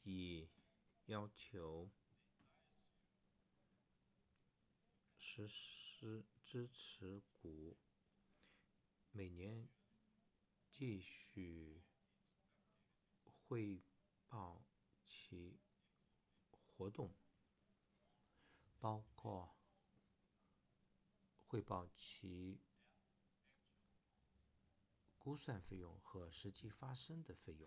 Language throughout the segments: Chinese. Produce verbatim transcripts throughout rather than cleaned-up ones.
议要求实施支持股每年继续汇报其活动，包括汇报其估算费用和实际发生的费用。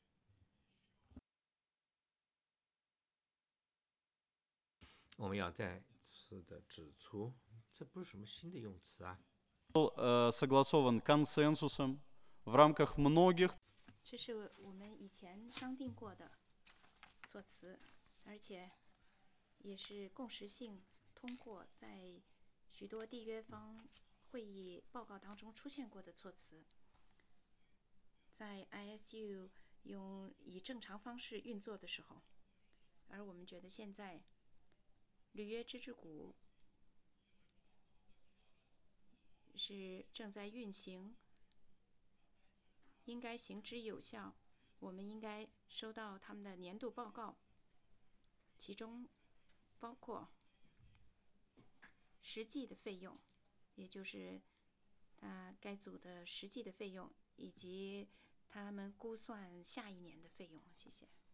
我们要再次的指出，这不是什么新的用词啊。 согласован консенсусом в рамках многих 这是我们以前商定过的措辞，而且也是共识性通过在许多缔约方会议报告当中出现过的措辞。在 I S U 用以正常方式运作的时候，而我们觉得现在履约支持股是正在运行，应该行之有效。我们应该收到他们的年度报告，其中包括实际的费用，也就是他该组的实际的费用，以及他们估算下一年的费用。谢谢。